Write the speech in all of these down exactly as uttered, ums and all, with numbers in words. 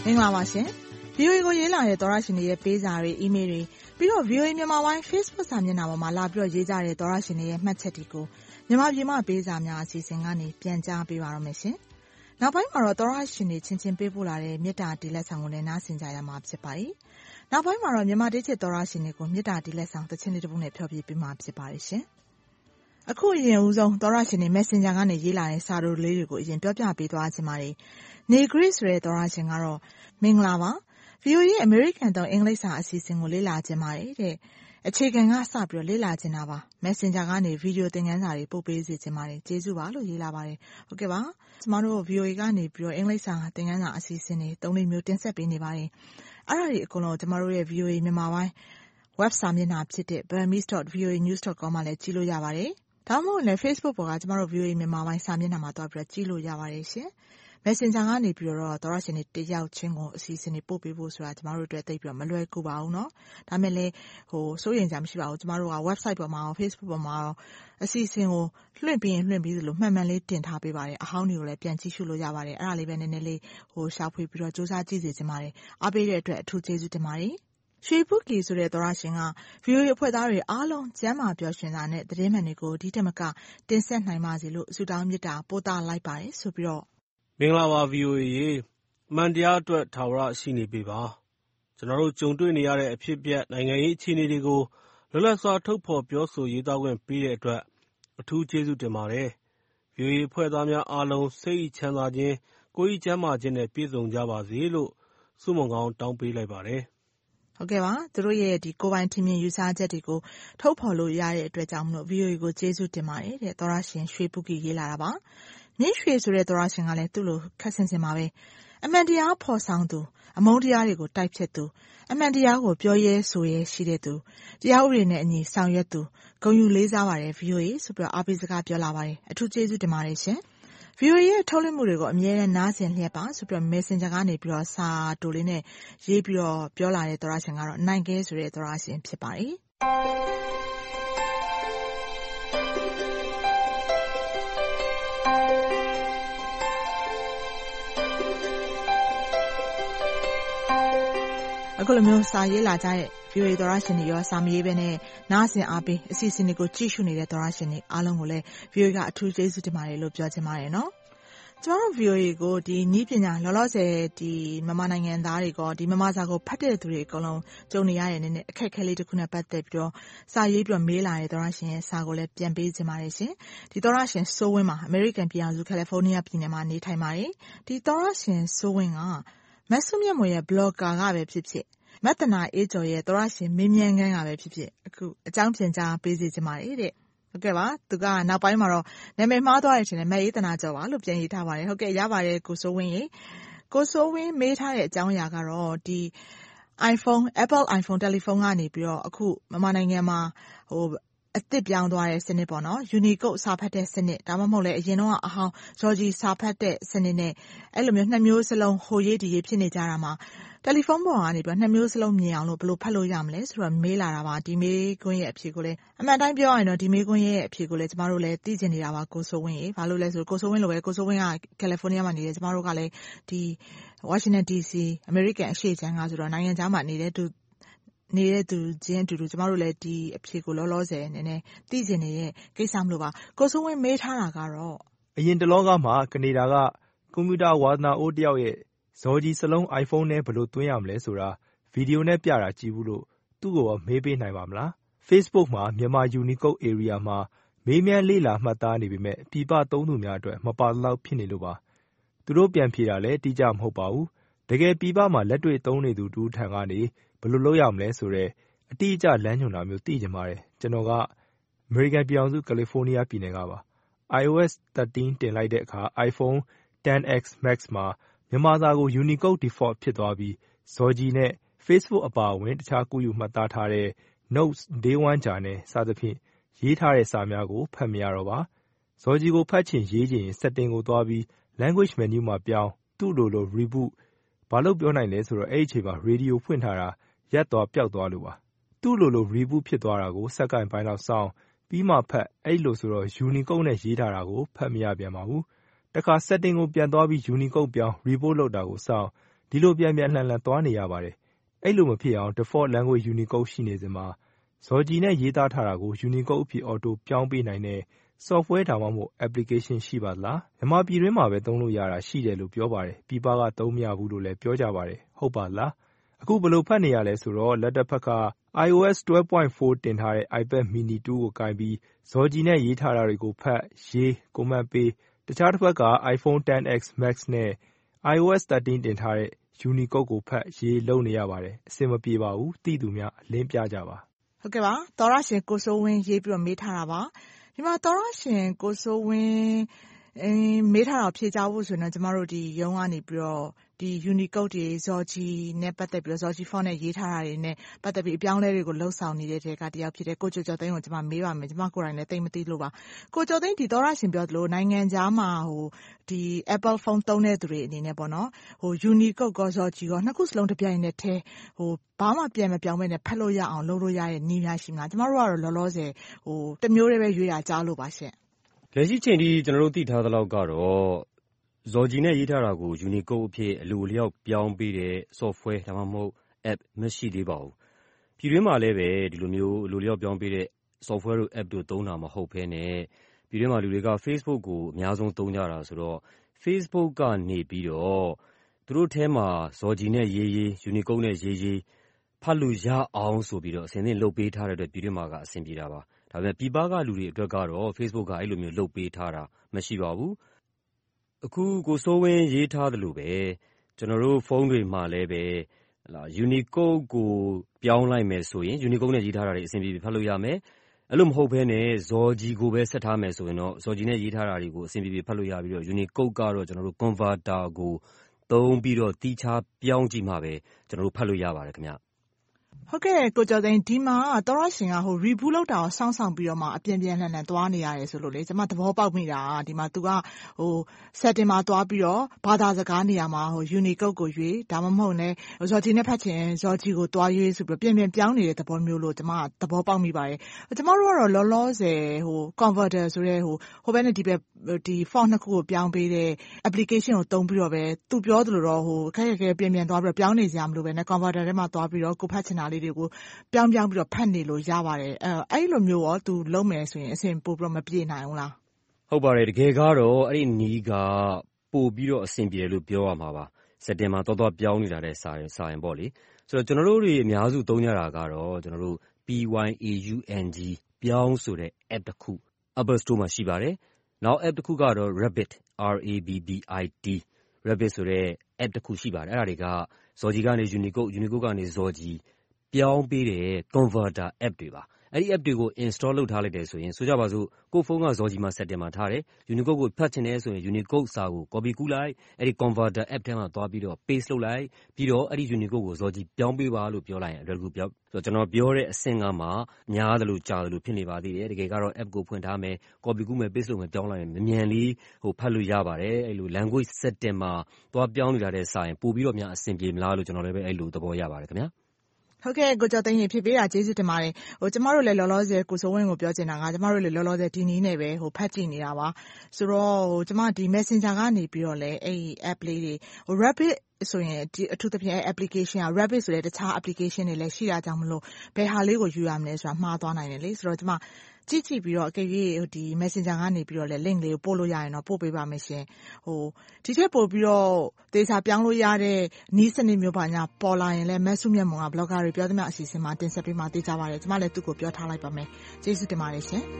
င်္ဂလာပါရှင် ဗီအိုအေ ကိုရေးလာတဲ့သောရရှင်တွေရဲ့ပေးစာတွေ email တွေပြီးတော့ ဗီအိုအေ မြန်မာပိုင်း Facebook စာမျက်နှာပေါ်မှာလာပြီးတော့ရေးကြတဲ့သောရရှင်တွေရဲ့မှတ်ချက်တွေကိုမြန်မာပြည်မှာပေးစာများအစီအစဉ်ကနေပြန်ကြားပေးပါရမယ်ရှင်။နောက်ပိုင်းမှာတော့သောရရှင်တွေချင်းချင်းပေးပို့လာတဲ့မေတ္တာတီလက်ဆောင်ကိုလည်းနားဆင်ကြရမှာဖြစ်ပါတယ်။နောက်ပိုင်းမှာတော့မြန်မာဒေသသောရရှင်တွေကိုမေတ္တာတီလက်ဆောင်တစ်ချင်းလေးတစ်ပုဒ်နဲ့ဖျော်ဖြေပေးမှာဖြစ်ပါတယ်ရှင်။အခုအရင်ဦးဆုံးသောရရှင်တွေ Messenger ကနေရေးလာတဲ့စာတို့လေးတွေကိုအရင်ပြောပြပေးသွားခြင်းပါတယ်။နေဂရစ်ဆိုတဲ့သောရရှင်ကတော့မင်္ဂလာပါ ဗီအိုအေ American တောင်အင်္ဂလိပ်စာအစီအစဉ်ကိုလေ့လာခြင်းပါတယ်တဲ့အခြေခံကစပြီးတော့လေ့လာခြင်းတာပါ Messenger ကနေဗီဒီယိုသင်ခန်းစာတွေပို့ပေးစေခြင်းပါတယ်ကျေးဇူးပါလို့ရေးလာပါတယ်ဟုတ်ကဲ့ပါကျမတို့ ဗီအိုအေ ကနေပြီးတော့အင်္ဂလိပ်စာသင်ခန်းစာအစီအစဉ်တွေသုံးလေးမျိုးတင်ဆက်ပေးနေပါတယ်အဲ့ဒါတွေအကုန်လုံးကျမတို့ရဲ့ ဗီအိုအေ မြန်မာပိုင်း web စာမျက်နှာဖြစ်တဲ့ burmese dot v o a news dot com မှာလည်းကြည့်လို့ရပါတယ်ဒါမှမဟုတ်လည်း Facebook ပေါ်ကကျမတို့ ဗီအိုအေ မြန်မာပိုင်းစာမျက်နှာမှာတွားပြီးတော့ကြည့်လို့ရပါတယ်ရှင်Messenger ကနေပြီးတော့သောရရှင်တွေတယောက်ချင်းကိုအစီအစဉ်တွေပို့ပေးဖို့ဆိုတာကျမတို့အတွက်သိပြီးတော့မလွယ်ကူပါဘူးเนาะဒါမဲ့လည်းဟိုစိုးရိမ်ကြမရှိပါဘူးကျမတို့က website ပေါ်မှာရော Facebook ပေါ်မှာရောအစီအစဉ်ကိုလွှင့်ပြီးရင်လွှင့်ပြီးသလိုမှန်မှန်လေးတင်ထားပေးပါတယ်အဟောင်းတွေကိုလည်းပြန်ကြည့်ရှုလို့ရပါတယ်အဲ့ဒါလေးပဲနည်းနည်းလေးဟိုရှာဖွေပြီးတော့စူးစမ်းကြည့်စေချင်ပါတယ်အားပေးတဲ့အတွက်အထူးကျေးဇူးတင်ပါတယ်ရွှေပုကီဆိုတဲ့သောရရှင်က ဗီအိုအေ အဖွဲ့သားတွေအားလုံးကျမ်းမာပျော်ရွှင်စွာနဲ့သတင်းမှန်တွေကိုဒီထက်မကတင်ဆက်နိုင်ပါစေလို့ဆုတောင်းမေတ္တာပို့သလိုက်ပါတယ်ဆိုပြီးတော့မင်္ဂလာပါ ဗီအိုအေ ရေအမှန်တရားအတွက်ထာဝရရှိနေပေပါကျွန်တော်တို့ကြုံတွေ့နေရတဲ့အဖြစ်အပျက်နိုင်ငံရေးအခြေအနေတွေကိုလွတ်လပ်စွာထုတ်ဖော်ပြောဆိုရေးသားခွင့်ပေးတဲ့အတွက်အထူးကျေးဇူးတင်ပါတယ် ဗီအိုအေ အဖွဲ့သားများအားလုံးစိတ်ချမ်းသာခြင်းကိုယ်ဤကျန်းမာခြင်းနဲ့ပြည့်စုံကြပါစေလို့ဆုမွန်ကောင်းတောင်းပေးလိုက်ပါတယ်ဟုတ်ကဲ့ပါသူတို့ရဲ့ဒီကိုယ်ပိုင်ထင်မြင်ယူဆချက်တွေကိုထုတ်ဖော်လို့ရတဲ့အတွက်ကြောင့်မလို့ ဗီအိုအေ ကိုကျေးဇူးတင်ပါတယ်တဲ့သောရရှင်ရွှေပုကီရေးလာတာပါမြင့်ရွှေဆိုတဲ့သောရရှင်ကလည်းသူ့လိုခက်ဆင်ဆင်ပါပဲအမှန်တရားဖော်ဆောင်သူအမုန်းတရားတွေကိုတိုက်ဖြတ်သူအမှန်တရားကိုပြောရဲဆိုရဲရှိတဲ့သူတရားဥပဒေနဲ့အညီဆောင်ရွက်သူဂုဏ်ယူလေးစားပါတယ် ဗီအိုအေ ဆိုပြီးတော့အားပေးစကားပြောလာပါတယ်အထူးကျေးဇူးတင်ပါတယ်ရှင်ဗီအိုအေ ရဲ့ထုတ်လွှင့်မှုတွေကိုအမြဲတမ်းနားဆင်လျက်ပါဆိုပြီးတော့ Messenger ကနေပြီးတော့စာတိုလေးနဲ့ရေးပြီးတော့ပြောလာတဲ့သောရရှင်ကတော့နိုင်ကဲဆိုတဲ့သောရရှင်ဖြစ်ပါတယ်အခုလိုမျိုးစာရေးလာကြတဲ့ ဗီအိုအေ သောရရှင်တွေရောစာမရေးဘဲနဲ့နားဆင်အားပေးအစီအစဉ်တွေကိုကြည့်ရှုနေတဲ့သောရရှင်တွေအားလုံးကိုလည်း ဗီအိုအေ ကအထူးကျေးဇူးတင်ပါတယ်လို့ပြောချင်ပါတယ်နော်ကျမတို့ ဗီအိုအေ ကိုဒီနည်းပညာလောလောဆယ်ဒီမြန်မာနိုင်ငံသားတွေကဒီမြန်မာစာကိုဖတ်တဲ့သူတွေအကုန်လုံးကြုံနေရတဲ့နည်းနည်းအခက်အခဲလေးတစ်ခုနဲ့ပတ်သက်ပြီးတော့စာရေးပြီးတော့မေးလာတဲ့သောရရှင်ရဲ့စာကိုလည်းပြန်ပေးချင်ပါတယ်ရှင်ဒီသောရရှင်စိုးဝင်းမှာအမေရိကန်ပြည်ထောင်စုကယ်လီဖိုးနီးယားပြည်နယ်မှာနေထိုင်ပါတယ်ဒီသောရရှင်စိုးဝင်းကမဆုမြတ်မွေရဲ့ blogger ကပဲဖြစ်ဖြစ်မတ္တနာအေးကျော်ရဲ့သောရရှင်မင်းမြန်းခန်းကပဲဖြစ်ဖြစ်အခုအကြောင်းပြန်ကြားပေးစီချင်ပါတယ်တဲ့ဟုတ်ကဲ့ပါသူကနောက်ပိုင်းမှာတော့နာမည်မှားသွားတယ်ထင်တယ်မအေးတနာကျော်ပါလို့ပြန်ရေးထားပါတယ်ဟုတ်ကဲ့ရပါတယ်ကိုစိုးဝင်းရေကိုစိုးဝင်းမေးထားတဲ့အကြောင်းအရာကတော့ဒီ iPhone Apple iPhone တယ်လီဖုန်းကနေပြီးတော့အခုမြန်မာနိုင်ငံမှာဟိုအသစ်ပြောင်းသွားတဲ့စနစ်ပေါ့နော် Unicode စာဖတ်တဲ့စနစ်ဒါမှမဟုတ်လည်းအရင်တော့အဟောင်း Georgie စာဖတ်တဲ့စနစ်နဲ့အဲ့လိုမျိုးနှစ်မျိုးစလုံးဟိုရေးဒီရေးဖြစ်နေကြတာမှာတယ်လီဖုန်းပေါ်ကနေပြီးနှစ်မျိုးစလုံးမြင်အောင်လို့ဘယ်လိုဖတ်လို့ရမလဲဆိုတော့မေးလာတာပါဒီမေးခွန်းရဲ့အဖြေကိုလည်းအမှန်တိုင်းပြောရရင်တော့ဒီမေးခွန်းရဲ့အဖြေကိုလည်းကျမတို့လည်းသိချင်နေတာပါကိုစိုးဝင်းရေဘာလို့လဲဆိုကိုစိုးဝင်းလိုပဲကိုစိုးဝင်းကကယ်လီဖိုးနီးယားမှာနေတယ်ကျမတို့ကလည်းဒီဝါရှင်တန် ဒီစီအမေရိကန်အရှေ့ခြမ်းကဆိုတော့နိုင်ငံခြားမှာနေတဲ့သူနေတဲ့သူချင်းအတူတူကျမတို့လည်းဒီအဖြေကိုလောလောဆယ်နည်းနည်းသိချင်နေတဲ့ကိစ္စမလို့ပါကိုစိုးဝင်းမေးထားတာကတော့အရင်တလောကမှာကနေဒါကကွန်ပျူတာဝါသနာအိုးတယောက်ရဲ့ဇော်ကြီးစလုံး iPhone နဲ့ဘယ်လိုသွင်းရမလဲဆိုတာဗီဒီယိုနဲ့ပြတာကြည့်ဘူးလို့သူ့ကိုမေးပေးနိုင်ပါမလား Facebook မှာမြန်မာ Unicode Area မှာမေးမြန်းလေ့လာမှတ်သားနေပေမဲ့ပြည်ပသုံးသူများအတွက်မပါတော့ဖြစ်နေလို့ပါသူတို့ပြန်ဖြေတာလည်းတိကျမဟုတ်ပါဘူးတကယ်ပြည်ပမှာလက်တွေ့သုံးနေသူတူထံကနေဘယ်လိုလုပ်ရမလဲဆိုတော့အတိအကျလမ်းညွှန်တာမျိုးသိချင်ပါတယ်ကျွန်တော်ကအမေရိကန်ပြည်ထောင်စုကယ်လီဖိုးနီးယားပြည်နယ်ကပါ iOS သirteenတင်လိုက်တဲ့အခါ iPhone ten X Max မှာမြန်မာစာကို Unicode Default ဖြစ်သွားပြီးဇော်ဂျီနဲ့ Facebook အပါအဝင်တခြားကူးယူမှတ်သားထားတဲ့ Notes Day one ဂျာနယ်စသဖြင့်ရေးထားတဲ့စာများကိုဖတ်မရတော့ပါဇော်ဂျီကိုဖတ်ချင်ရေးချင် Setting ကိုသွားပြီး Language Menu မှာပြောင်းသူ့လိုလို Reboot ဘာလို့ပြောနိုင်လဲဆိုတော့အဲ့ဒီအချိန်မှာ Radio ဖွင့်ထားတာရပ်သွားပျောက်သွားလို့ပါသူ့လိုလို Reboot ဖြစ်သွားတာကိုစက္ကန့်ပိုင်းလောက်စောင့်ပြီးမှဖတ်အဲ့လိုဆိုတော့ Unicode နဲ့ရေးထားတာကိုဖတ်မရပြန်ပါဘူးတခါ setting ကိုပြန်သွားပြီး Unicode ပြောင်း report လုပ်တာကိုစောင့်ဒီလိုပြန်ပြန်လှန်လှန်သွားနေရပါတယ်။အဲ့လိုမဖြစ်အောင် default language Unicode ရှိနေစဉ်မှာဇော်ဂျီနဲ့ရေးသားထားတာကို Unicode အဖြစ် auto ပြောင်းပေးနိုင်တဲ့ software ဒါမှမဟုတ် application ရှိပါသလား။မြန်မာပြည်တွင်းမှာပဲသုံးလို့ရတာရှိတယ်လို့ပြောပါတယ်။ပြည်ပကသုံးမရဘူးလို့လည်းပြောကြပါတယ်။ဟုတ်ပါသလား။အခုဘယ်လိုဖတ်နေရလဲဆိုတော့လက်တစ်ဖက်က iOS twelve point four တင်ထားတဲ့ iPad mini two ကိုကိုင်ပြီးဇော်ဂျီနဲ့ရေးထားတာတွေကိုဖတ်ရေးကွန်မန့်ပေးတခြားတစ်ဖက်က iPhone ten X Max နဲ့ iOS thirteen တင်ထားတဲ့ Unicode ကိုဖတ်ရေးလုပ်နေရပါတယ်။အဆင်မပြေပါဘူး။သိသူများအလင်းပြကြပါ။ဟုတ်ကဲ့ပါသောရရှင်ကိုစိုးဝင်းရေးပြီးတော့မေးထားတာပါဒီမှာသောရရှင်ကိုစိုးဝင်းအင်းမေးထားတာဖြေကြဖို့ဆိုရင်တော့ကျမတို့ဒီရုံးကနေပြီးတော့ဒီ Unicode တွေဇော်ဂျီနဲ့ပတ်သက်ပြီးတော့ဇော်ဂျီ font နဲ့ရေးထားတာတွေနဲ့ပတ်သက်ပြီးအပြောင်းလဲတွေကိုလှုပ်ဆောင်နေတဲ့တဲကတယောက်ဖြစ်တဲ့ကိုကျော်ကျော်သိန်းကိုကျမမေးပါမယ်ကျမကိုယ်တိုင်လည်းသိမသိလို့ပါကိုကျော်သိန်းဒီသောရရှင်ပြောသလိုနိုင်ငံခြားမှာဟိုဒီ Apple phone သုံးတဲ့သူတွေအနေနဲ့ပေါ့နော်ဟို Unicode ကောဇော်ဂျီကောနှစ်ခုစလုံးတစ်ပြိုင်နက်တည်းဟိုဘာမှပြန်မပြောင်းမဲနဲ့ဖတ်လို့ရအောင်လုပ်လို့ရတဲ့နည်းများရှိမလားကျမတို့ကတော့လောလောဆယ်ဟိုတမျိုးတည်းပဲရွေးတာကြားလို့ပါရှင့်လက်ရှိချိန်ထိကျွန်တော်တို့သိထားသလောက်ကတော့ဇော်ဂျီနဲ့ရေးထားတာကို Unicode အဖြစ်အလိုလျောက်ပြောင်းပေးတဲ့ software ဒါမှမဟုတ် app မရှိသေးပါဘူး။ပြည်တွင်းမှာလည်းပဲဒီလိုမျိုးအလိုလျောက်ပြောင်းပေးတဲ့ software တို့ app တို့သုံးတာမဟုတ်ဘဲနဲ့ပြည်တွင်းမှာလူတွေက Facebook ကိုအများဆုံးသုံးကြတာဆိုတော့ Facebook ကနေပြီးတော့သူတို့ထဲမှာဇော်ဂျီနဲ့ရေးရေး Unicode နဲ့ရေးရေးဖတ်လို့ရအောင်ဆိုပြီးတော့အစဉ်သင့်လုပ်ပေးထားတဲ့အတွက်ပြည်တွင်းမှာကအဆင်ပြေတာပါ။ဒါပေမဲ့ပြည်ပကလူတွေအတွက်ကတော့ Facebook ကအဲ့လိုမျိုးလုပ်ပေးထားတာမရှိပါဘူး။အခုကိုစိုးဝင်းရေးထားသလိုပဲကျွန်တော်တို့ဖုန်းတွေမှာလည်းပဲဟလာ Unicode ကိုပြောင်းလိုက်မယ်ဆိုရင် Unicode နဲ့ရေးထားတာတွေအဆင်ပြေပြေဖတ်လို့ရမယ်။အဲ့လိုမဟုတ်ဘဲနဲ့ဇော်ဂျီကိုပဲဆက်ထားမယ်ဆိုရင်တော့ဇော်ဂျီနဲ့ရေးထားတာတွေကိုအဆင်ပြေပြေဖတ်လို့ရပြီးတော့ Unicode ကတော့ကျွန်တော်တို့ converter ကိုသုံးပြီးတော့တီးခြားပြောင်းကြည့်မှပဲကျွန်တော်တို့ဖတ်လို့ရပါတယ်ခင်ဗျ။ဟုတ်ကဲ့ကိုကျော်သိန်းဒီမှာသောရရှင်ကဟို reboot လုပ်တာကိုစောင့်ဆောင်ပြီးတော့မှအပြင်းပြင်းလှန်လှန်သွားနေရတယ်ဆိုလို့လေကျွန်မသဘောပေါက်မိတာဒီမှာ तू ကဟို setting မှာသွားပြီးတော့ဘာသာစကားနေရာမှာဟို Unicode ကိုရွေးဒါမှမဟုတ်လည်းဇော်ဂျီနဲ့ဖတ်ချင်ဇော်ဂျီကိုသွားရွေးဆိုပြီးပြင်းပြင်းပြောင်းနေတဲ့သဘောမျိုးလို့ကျွန်မသဘောပေါက်မိပါတယ်ကျွန်မတို့ကတော့လောလောဆယ်ဟို converter ဆိုတဲ့ဟိုဟိုဘက်နဲ့ဒီဘက်ဒီ font နှစ်ခုကိုပြောင်းပေးတဲ့ application ကိုသုံးပြီးတော့ပဲ तू ပြောသလိုတော့ဟိုခက်ခက်ခဲပြင်းပြင်းသွားပြီးတော့ပြောင်းနေကြမလို့ပဲနဲ့ converter ထဲမှာသွားပြီးတော့ကိုဖတ်ချင်တာလေးတွေကိုပြောင်းပြောင်းပြီးတော့ဖတ်နေလို့ရပါတယ်အဲအဲ့လိုမျိုးရော तू လုံးမယ်ဆိုရင်အဆင်ပို့ပြီးတော့မပြေနိုင်ဘူးလားဟုတ်ပါတယ်တကယ်ကတော့အဲ့ဒီနီးကပို့ပြီးတော့အဆင်ပြေတယ်လို့ပြောရမှာပါစက်တင်မှာတော်တော်ပြောင်းနေတာတဲ့စာရင်စာရင်ပေါ့လေဆိုတော့ကျွန်တော်တို့တွေအများစုသုံးကြတာကတော့ကျွန်တော်တို့ P Y A U N G ပြောင်းဆိုတဲ့ app တစ်ခု Apple Store မှာရှိပါတယ်နောက် app တစ်ခုကတော့ Rabbit R A B B I T Rabbit ဆိုတဲ့ app တစ်ခုရှိပါတယ်အဲ့ဒါတွေကဇော်ဂျီကနေ Unicode Unicode ကနေဇော်ဂျီပြောင်းပေးတဲ့ converter app တွေပါအဲ့ဒီ app တွေကို install လုပ်ထားလိုက်တယ်ဆိုရင်ဆိုကြပါစို့ကိုယ့်ဖုန်းကဇော်ဂျီမှာ setting မှာထားတယ် Unicode ကိုဖတ်ချင်တယ်ဆိုရင် Unicode စာကို copy ကူးလိုက်အဲ့ဒီ converter app ထဲမှာသွားပြီးတော့ paste လုပ်လိုက်ပြီးတော့အဲ့ဒီ Unicode ကိုဇော်ဂျီပြောင်းပေးပါလို့ပြောလိုက်ရင်အလွယ်တကူပြောင်းဆိုတော့ကျွန်တော်ပြောတဲ့အဆင့်ကမှများတယ်လို့ကြားတယ်လို့ဖြစ်နေပါသေးတယ်တကယ်ကတော့ app ကိုဖွင့်ထားမယ် copy ကူးမယ် paste လုပ်မယ်ပြောင်းလိုက်ရင်မြန်လေးဟိုဖတ်လို့ရပါတယ်အဲ့လို language setting မှာသွားပြောင်းနေတာတဲ့စာရင်ပို့ပြီးတော့များအဆင်ပြေမလားလို့ကျွန်တော်လည်းပဲအဲ့လိုသဘောရပါတယ်ခင်ဗျာဟုတ်ကဲ့ကိုကျော်သိန်းရေဖြစ်ပေးတာကျေးဇူးတင်ပါတယ်ဟိုကျမတို့လည်းလောလောဆယ်ကိုစိုးဝင်းကိုပြောချင်တာကကျမတို့လည်းလောလောဆယ်ဒီနည်းနဲ့ပဲဟိုဖတ်ကြည့်နေတာပါဆိုတော့ဟိုကျမဒီ Messenger ကနေပြီးတော့လည်းအဲ့ဒီ app လေးတွေဟို Rabbit ဆိုရင်ဒီအထူးသဖြင့် application က Rabbit ဆိုတဲ့တခြား application တွေလည်းရှိတာကြောင့်မလို့ဘယ်ဟာလေးကိုယူရမလဲဆိုတာမှားသွားနိုင်တယ်လေဆိုတော့ကျမကြည့်ကြည့်ပြီးတော့အကယ်၍ဒီ Messenger ကနေပြီးတော့လည်း link လေးကိုပို့လို့ရရင်တော့ပို့ပေးပါမယ်ရှင်ဟိုဒီထက်ပိုပြီးတော့သေချာပြောင်းလို့ရတဲ့နီးစနစ်မျိုးပါညာပေါ်လာရင်လည်းမက်ဆုမြတ်မုံက blogger တွေပြောသမျှအစီအစဉ်မှာတင်ဆက်ပေးမှသိကြပါတယ်ကျမလည်းသူ့ကိုပြောထားလိုက်ပါမယ်ကျေးဇူးတင်ပါတယ်ရှင်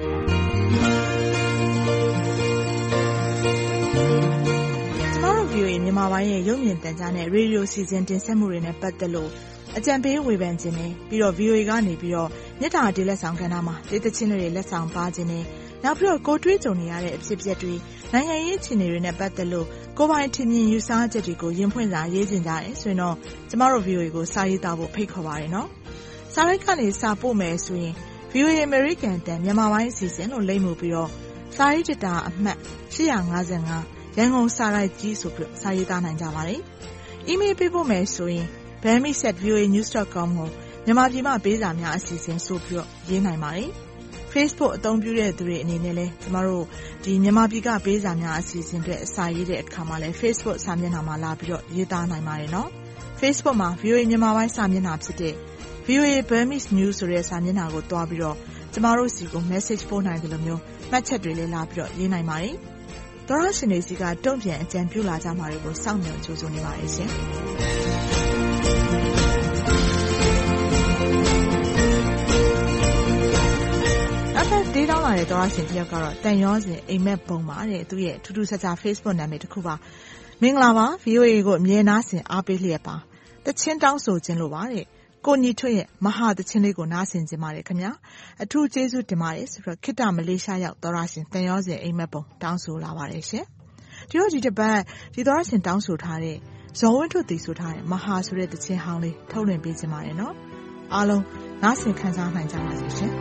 ကျမတို့ view ရဲ့မြန်မာပိုင်းရဲ့ရုပ်မြင်သံကြားနဲ့ radio season တင်ဆက်မှုတွေနဲ့ပတ်သက်လို့အကြံပေးဝေဖန်ခြင်းနဲ့ပြီးတော့ V O A ကနေပြီးတော့မြစ်တာတေးလက်ဆောင်ကဏ္ဍမှာတေးသချင်းတွေလက်ဆောင်ပါခြင်းနဲ့နောက်ပြီးတော့ကိုတွေးကြုံနေရတဲ့အဖြစ်အပျက်တွေနိုင်ငံရေးအခြေအနေတွေနဲ့ပတ်သက်လို့ကိုပိုင်ထင်မြင်ယူဆချက်တွေကိုရင်ဖွင့်စာရေးခြင်းကြတယ်ဆိုရင်တော့ကျမတို့ V O A ကိုစာရေးသားဖို့ဖိတ်ခေါ်ပါရနော်စာရိုက်ကနေစာပို့မယ်ဆိုရင် V O A American တန်မြန်မာပိုင်းအစီအစဉ်လို့လိမ့်မှုပြီးတော့စာရေးတတာအမှတ်eight fifty-fiveရန်ကုန်စာရိုက်ကြီးဆိုပြီးစာရေးသားနိုင်ကြပါတယ်အီးမေးလ်ပေးဖို့မယ်ဆိုရင်bami at v o a news dot com ကိုမြန်မာပြည်မှာပေးစာများအစီအစဉ်ဆိုပြီးတော့ရေးနိုင်ပါတယ် Facebook အသုံးပြုတဲ့သူတွေအနေနဲ့လည်းကျမတို့ဒီမြန်မာပြည်ကပေးစာများအစီအစဉ်တွေအစာရေးတဲ့အခါမှာလည်း Facebook စာမျက်နှာမှာလာပြီးတော့ရေးသားနိုင်ပါတယ်နော် Facebook မှာ ဗီအိုအေ မြန်မာပိုင်းစာမျက်နှာဖြစ်တဲ့ ဗီအိုအေ Burmese News ဆိုတဲ့စာမျက်နှာကိုတွားပြီးတော့ကျမတို့စီကို message ပို့နိုင်တယ်လို့မျိုးမှတ်ချက်တွေလည်းလာပြီးတော့ရေးနိုင်ပါတယ်သောရရှင်တွေစီကတုံ့ပြန်အကြံပြုလာကြမှာတွေကိုစောင့်မျှော်ကြိုးစားနေပါတယ်ရှင်ဒေးတောင်းလာတဲ့သောရရှင်တယောက်ကတော့တန်ရောစဉ်အိမ်မက်ပုံပါတဲ့သူရဲ့ထူးထူးခြားခြား Facebook နာမည်တစ်ခုပါမင်္ဂလာပါ ဗီအိုအေ ကိုအမြဲနားဆင်အားပေးလျက်ပါတချင်းတောင်းဆိုခြင်းလို့ပါတဲ့ကိုညီထွတ်ရဲ့မဟာတချင်းလေးကိုနားဆင်ခြင်းပါတယ်ခင်ဗျာအထူးကျေးဇူးတင်ပါတယ်ဆိုတော့ခိတ္တမလေးရှားရောက်သောရရှင်တန်ရောစဉ်အိမ်မက်ပုံတောင်းဆိုလာပါတယ်ရှင်ဒီတော့ဒီတစ်ပတ်ဒီသောရရှင်တောင်းဆိုထားတဲ့ဇော်ဝင်းထွတ်တည်ဆိုထားတဲ့မဟာဆိုတဲ့တချင်းဟောင်းလေးထုတ်လွှင့်ပေးခြင်းပါတယ်နော်အားလုံးနားဆင်ခံစားနိုင်ကြပါစေရှင်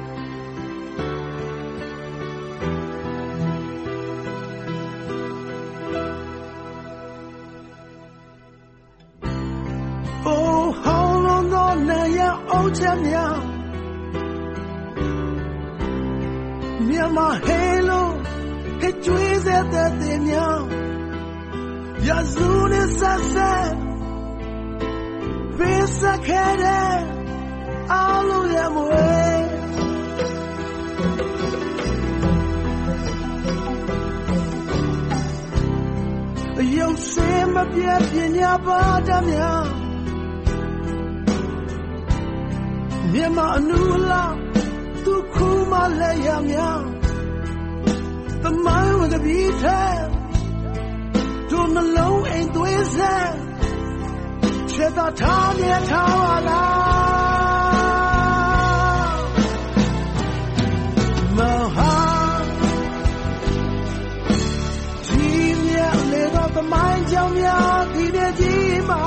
အိုးချက်များမြန်မာဟဲလိုဟဲကျွေးစေတဲ့တင်များရာဇူနဲ့ဆက်ဆက်ပေးစခဲ့တဲ့အလုံးရမွေရုပ်စင်မပြတ်ပညာပါတည်းများမြန်မာအနူလာသူခုမလဲရများသမိုင်းဝင်ကပြီးတဲ့သူနှလုံးအိမ်သွေးဆက်ချေတာထားမြဲထားပါလားမဟာဒီမြဲလေတော့သမိုင်းကြောင်များဒီတဲ့ကြီးမှာ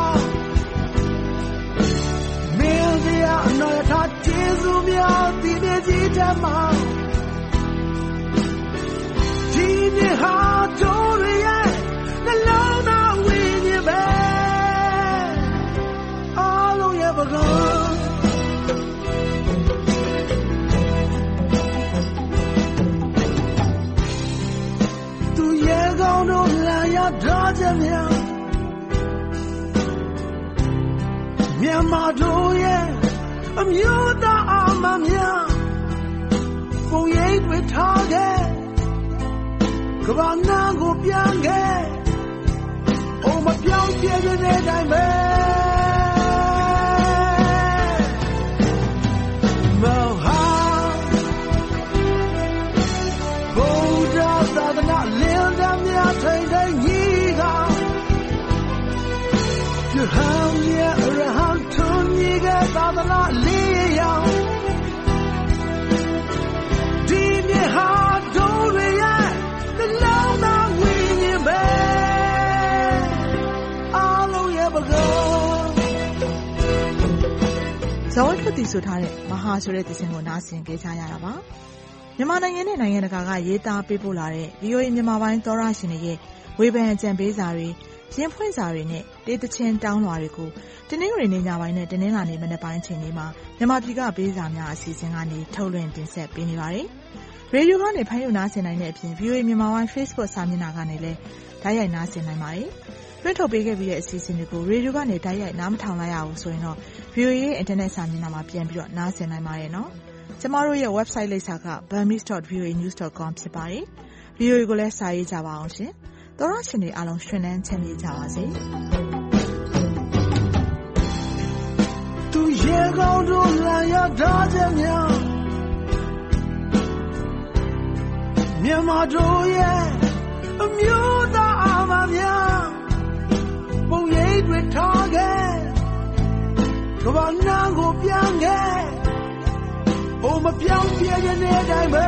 အနော်ထားကျေးဇူးများဒီနေ့ကြီးတမဒီနေ့ဟာတို့ရဲ့နှလုံးသားဝိညာဉ်ပဲအားလုံးရဲ့ပကောသူရဲ့ကောင်းတို့လာရတော့ခြင်းများမြန်မာတို့ရဲ့အမျိုးသားအမများပုံရိပ်တွေထားခဲ့ကဘာနာကိုပြန်ခဲ့အိုမပြောင်းပြည့်တဲ့တိုင်းပဲမဟာဘုရားသာသနာလင်းသားများထိန်ထိန်ကြီးကယဟန်ရဲ့ရဟန်ထွန်ကြီးကသာသနာလေးရောင်ဒီမြေဟာတို့ရဲ့နှလုံးသားဝိညာဉ်ပဲအားလုံးရဲ့ပကောဇော်ထွတ်တည်ဆိုထားတဲ့မဟာဆိုတဲ့သင်းကိုနားဆင်ကြကြရတာပါမြန်မာနိုင်ငံနဲ့နိုင်ငံတကာကရေးသားပေးပို့လာတဲ့ ဗီအိုအေ မြန်မာပိုင်းသောရရှင်တွေရဲ့ဝေဖန်အကြံပေးစာတွေရင်ဖွင့်စာတွေနဲ့တေးသချင်းတောင်းလွှာတွေကိုတင်းနှင်းရီနေညပိုင်းနဲ့တင်းနှင်းလာနေမနေ့ပိုင်းအချိန်လေးမှာမြန်မာပြည်ကပေးစာများအစီအစဉ်ကနေထုတ်လွှင့်တင်ဆက်ပေးနေပါတယ်။ရေဒီယိုကနေဖမ်းယူနားဆင်နိုင်တဲ့အပြင် ဗီအိုအေ မြန်မာပိုင်း Facebook စာမျက်နှာကနေလည်းဓာတ်ရိုက်နားဆင်နိုင်ပါတယ်။လွှင့်ထုတ်ပေးခဲ့ပြီးတဲ့အစီအစဉ်တွေကိုရေဒီယိုကနေဓာတ်ရိုက်နားမထောင်လိုက်ရဘူးဆိုရင်တော့ ဗီအိုအေ ရဲ့ internet စာမျက်နှာမှာပြန်ပြီးတော့နားဆင်နိုင်ပါတယ်နော်။ကျမတို့ရဲ့ website လိပ်စာက burmese dot v o a news dot com ဖြစ်ပါတယ်။ ဗီအိုအေကိုလည်းစာရေးကြပါအောင်ရှင်။သောရရှင်တွေအားလုံးရှင်လန်းချမ်းမြေ့ကြပါစေသူရေကောင်းတို့လာရတော့ခြင်းများမြန်မာတို့ရဲ့အမျိုးသားအမများပုံရိပ်တွေထားခဲ့ကဘာနာကိုပြန်ခဲ့အိုမပြောင်းပြည့်တဲ့တိုင်းပဲ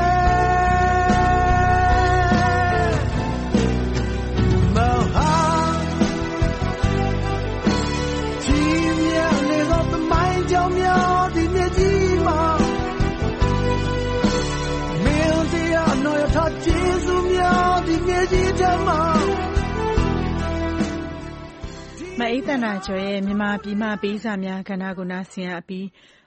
မအိသနာကျော်ရဲ့မြန်မာပြည်မှပေးစာများကဏ္ဍကိုနားဆင်ရပြီး